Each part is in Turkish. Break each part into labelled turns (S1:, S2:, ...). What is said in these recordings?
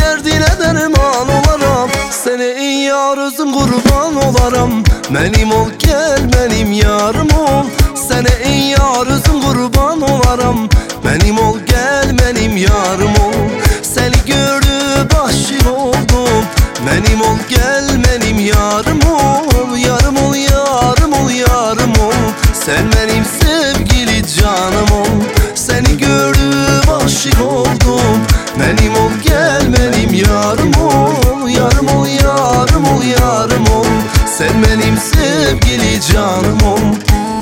S1: derdine derman olaram. Sene ey yar özüm kurban olaram. Benim ol gel benim yarım ol. Sene ey yar özüm kurban olaram. Benim ol gel benim yarım ol. Seni görüp aşık oldum. Benim ol gel benim yarım ol. Yarım ol yarım ol yarım ol. Sen benim sevgili canım ol. Seni görüp aşık oldum. Benim ol gel benim yarım ol. Yarım ol yarım ol yarım ol. Sen benim sevgili canım ol.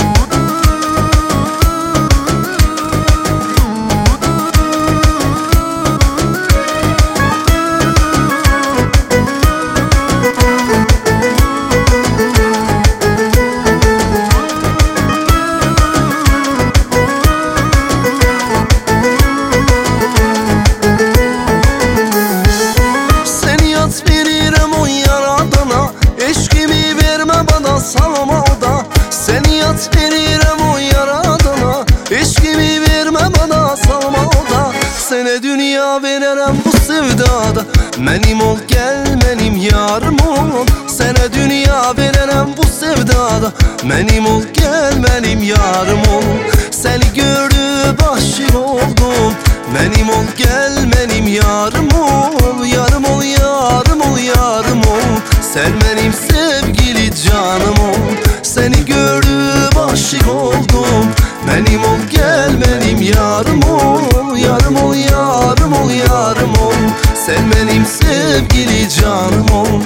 S1: Salma oda, seni yat veririm o yaradana. Eşkimi verme bana salma oda. Sene dünya veririm bu sevdada. Benim ol gel benim yarım ol. Sene dünya veririm bu sevdada. Benim ol gel benim yarım ol. Seni görüp aşık oldum. Benim ol gel benim yarım ol. Yarım ol yarım ol yarım ol. Sen benim sevgili canım ol. Seni görüp aşık oldum. Benim ol gel benim yarım ol. Yarım ol yarım ol yarım ol. Sen benim sevgili canım ol.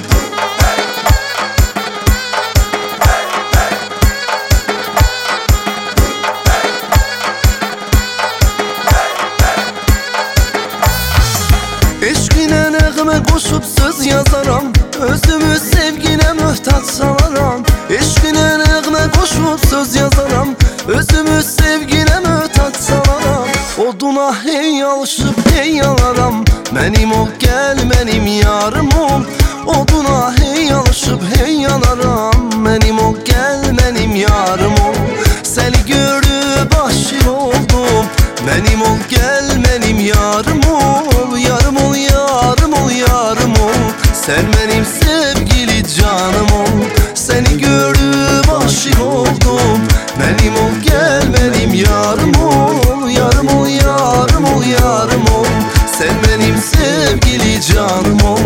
S1: Eşkine nəğmə koşup söz yazaram. Özümü sevgine möhtaç salaram. Eşkine nəğmə koşup söz yazaram. Özümü sevgine möhtaç salaram. Oduna hey alışıp hey yalaram. Benim ol gel benim yarım ol. Oduna hey alışıp hey yalaram. Benim ol gel benim yarım ol. Seni görüp aşık oldum. Benim ol gel benim yarım ol. Yarım ol yarım ol yarım ol. Sen benim sevgili canım ol. Seni görüp aşık oldum. Benim ol gel benim yarım ol. Yarım ol yarım ol yarım ol. Sen benim sevgili canım ol.